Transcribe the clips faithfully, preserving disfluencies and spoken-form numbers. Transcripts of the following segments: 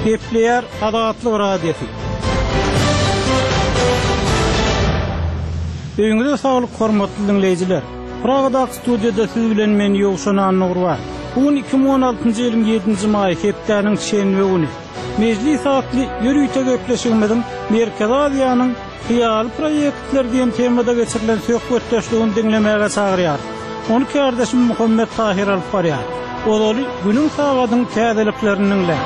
Kepler Adaatlı Radyosu. Öňüňizde saglyk hormatly dinleýijiler. Pragada studiýada siz bilen men Ýowşan Annurwa. Bugün iki bin on altyncy ýylyň ýedinji maý hepdeniň şenbe güni. Mejlis atly ýürüýte göpleşigimiň Merkez Aziýanyň hyýal proýektler diýen temada geçirilen söhbetdeşligini dinlemäge çagyrýar. Onu kardeşim Muhammed Tahir alyp barýar. Olaly günüň sagatynyň täzeliklerini dinle.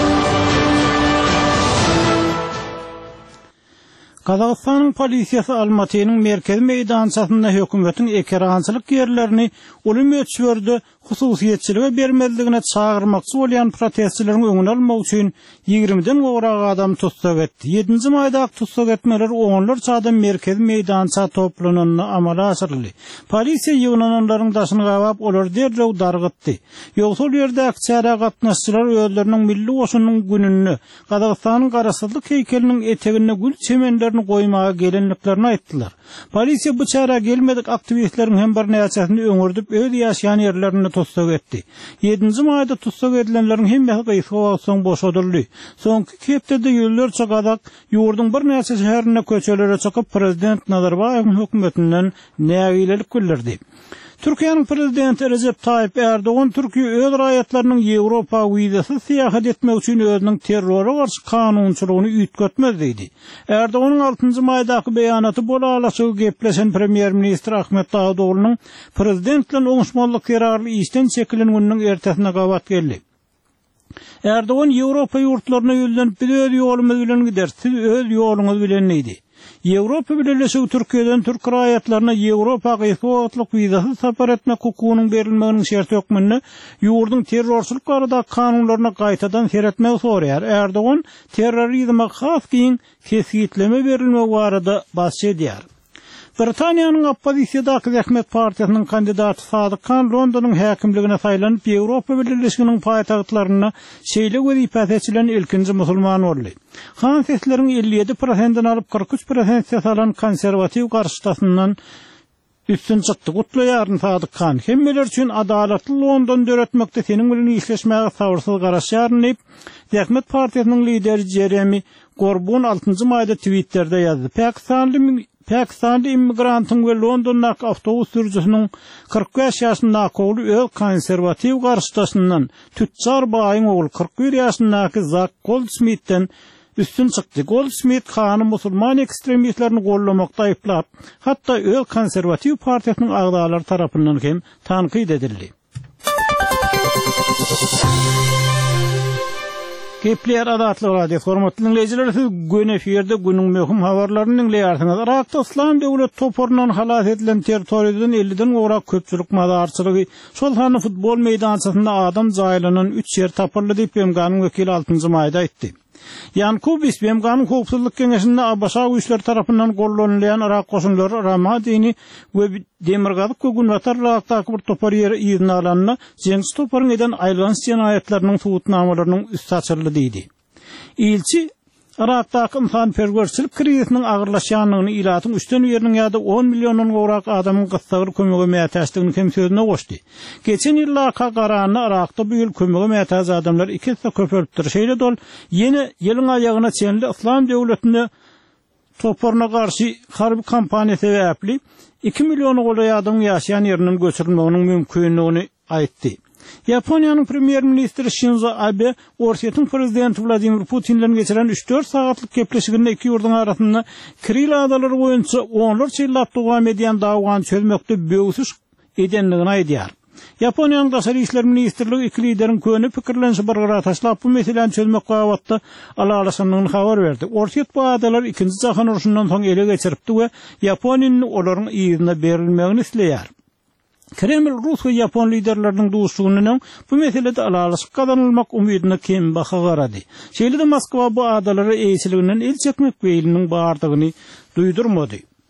Kazakstanyň polisiýasy Almatynyň merkez meýdançasynda hökümetiň ekrançylyk ýerlerini ulum ölçüwerde hususiýetçiligi bermezligine çagyrmakçy bolýan protestçileriň öňüne almak üçin ýigrimeden gowrak adam tutsak etdi. ýedinji maýda tutsak etmeler oňlarça adam merkez meýdança toplanyny amala asyrly. Polisiýa ýygnananlaryň daşyny gabap olar derrew dargytdy. Ýogsul ýerdäki çara gatnaşçylar özleriniň milli goşunyň gününi Kazakstanyň garasyzlyk heýkeliniň etegine gül çemenlerini goýmaga gelenliklerini aýtdylar. Polisiýa bu çara gelmedik aktivistleriň hem bir näçesini öňürdüp öz ýaşaýan ýerlerini tutsak etdi. ýedinji maýda tutsak edilenleriň hemmesi gyýysyga soň boşadyldy. Soňky kepdede ýollarça gadak ýurduň bir näçe şäherine köçelere çykyp prezident Nazarbaýewiň hökümetinden nägilelik bildirdi. Türkiýanyň prezidenti Recep Tayyip Erdoğan Türkiýe öz raýatlarynyň Ýewropa wizasyz syýahat etmek üçin özüniň terrora garşy kanunçylygyny üýtgetmez diýdi. Erdoğanyň altyncı maýdaky beýanaty bola alaçygy gepleşen premier ministr Ahmet Davutoğlunyň prezident bilen oňuşmalyk kararly işden çekileniginiň ertesine gabat geldi. Erdoğan Ýewropa ýurtlaryna ýölenip biz öz ýolumyz bilen gider, siz öz ýoluňyz bilen diýdi. Ýewropa Birleşigi Türkiýeden Türk raýatlaryna Ýewropa gyýysyk wizasyz sapar etmek hukugynyň berilmeginiň şerti hökmünde ýurduň terrorçylyk barada kanunlaryna gaýtadan seretmek soraýar. Erdoğan terrorizme has giň kesgitleme berilmegi barada baş edýär. Britaniýanyň oppozisiýadaky Zähmet partiýasynyň kandidaty Sadyk Kan Londonyň häkimligine saýlanyp Ýewropa Birleşiginiň paýtagtlaryna şeýle wezipä seçilen ilkinji musulman boldy. Han sesleriň elli ýedi prosentini alyp kırk üç prosent salan konserwatiw garşytasyndan üstün çykdy. Gutlaýaryn Sadyk Kan hemmeler üçin adalatly London döretmekde seniň bilen işleşmäge sabyrsyz garaşýaryn Zähmet partiýasynyň lideri Jeremy Corbyn altyncı maýda Twitter'de ýazdy. Pakistanly Pakistanly immigrantyň we Londondaky awtobus sürücüsiniň kırk beş ýaşyndaky ogly öz konserwatiw garşytasyndan tüccar baýyň ogly kırk bir ýaşyndaky Zak Goldsmithden üstün çykdy. Goldsmith hany musulman ekstremistlerini gollamakda aýplap, hatda öz konserwatiw partiýasynyň agdalary tarapyndan hem tanqid edildi. Kepler Adaatly Radio hormatly dinleýijiler, siz gün eferde günüň möhüm habarlaryny dinleýärsiňiz. Irakda İslam döwlet toporundan halas edilen territoriýadan elliden gowrak köpçülik madarçylygy, şol hany futbol meýdançasynda adam jaýlanan üç ýer tapyldy diýip B M G'nyň wekili altyncı maýda aýtdy. Yankubis B M G'nyň howpsuzlyk keňeşinde Abaşa güýçleri tarapyndan gollanylan Irak goşunlary Ramadini we Demirgazyk gögünwatar Irakdaky bir topar ýeri ýygyny alanyna jeňsi toparyň eden aýlans ýenaýetleriniň subutnamalarynyň üstü açyldy diýdi. Ilçi Irakdaky insan-perwerçilik krizisiniň agyrlaşýanlygyny ilatyň üstten ýeriniň ýa-da on millionyň gowrak adamyň gysgagyr kömegi mätäçdigini hem sözüne goşdy. Geçen ýyllaka garanyny Irakda bu ýyl kömegi mätäç adamlar iki hissa köpelipdir. Şeýle dol ýene ýylyň aýagyna çenli İslam döwletine toporuna garşy harby kampaniýa sebäpli iki million gowrak adam ýaşaýan ýeriniň göçürilmeginiň mümkinligini aýtdy. Yaponiýanyň premier ministri Shinzo Abe Orsiýetiň prezidenti Vladimir Putin bilen geçiren üç dört sagatlyk kepleşiginde iki ýurduň arasynda Kiril adalary boýunça onlarça ýyllap dowam edýän dawany çözmekde böwsüş edenligini aýdýar. Yaponiýanyň daşary işler ministrligi iki lideriň köni pikirlenşi bargara taşlap bu meseleni çözmek gabatda alalaşanyny habar berdi. Orsiýet bu adalar ikinji jahan uruşundan soň ele geçiripdi we Yaponiýanyň olaryň ýygyna berilmegini isleýär. Kreml Rus we Yapon liderleriniň duşugynyň bu meselede alalaşyk kazanylmak umydyny kim baha garady. Şeýle-de Moskwa bu adalary eýsiliginden el çekmek beýliniň bardygyny duýdurmady.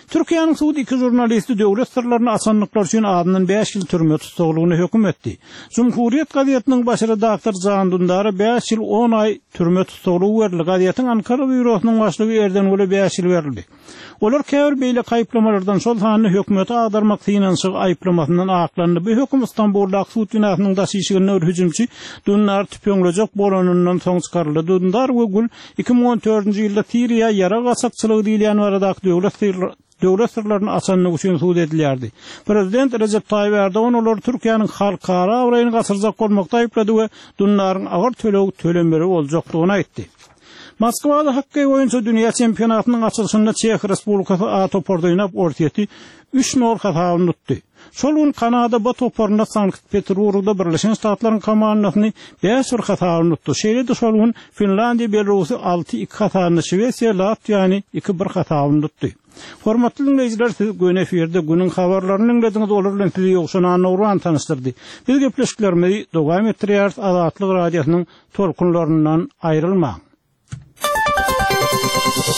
Türkiýanyň suud iki jurnalisti döwlet sırlaryny asanlyklar üçin adynyň beş ýyl türme tutsagylygyny hökm etdi. Cumhuriyet gazetiniň baş redaktor Can Dundary beş ýyl on ay türme tutsaglygy berildi. Gazetin Ankara bürosynyň başlygy Erden Gule beş ýyl berildi. Olar käbir beýle gaýplamalardan şol sany hökümeti agdarmak finansyň aýplamasyndan aklandy. Bu höküm İstanbulda suud binasynyň daşyşygyny hüjümçi Dundary tüpeňlejek bolanyndan soň çykaryldy. Dundary we Gül iki ming on dördünji ýylda Siriýa ýara gasakçylygy diýilen baradaky döwlet döwlet sırlaryny açanlyk üçin suud edilýärdi. Prezident Recep Tayyip Erdoğan olary Türkiýanyň halkara awraýyny gasyrjak bolmakda aýplady we Dundaryň agar tölew tölemleri boljakdygyny aýtdy. Moskwada hokkey oýunçy dünýä çempionatynyň açylşynda Çeх Respublikasy A toporda oýnap ortiýeti üç nol hatalyny tutdy. Şol gün Kanada bu toporunda Sankt Peterburgda Birleşen Ştatlaryň komandasyny beş hatalyny tutdy. Şeýle şol gün Finlandiýa Belarusy alty iki hatalyny, Şwesiýa Latviýany iki bir hatalyny tutdy. Hormatly dinleýijiler, siz göň eferde günüň habarlaryny dinlediňiz, olar bilen sizi ýokşunan Nurwan tanışdyrdy. Biz gepleşiklerimizi dowam etdirýär, Azatlyk radiosynyň tolkunlaryndan aýrylmaň.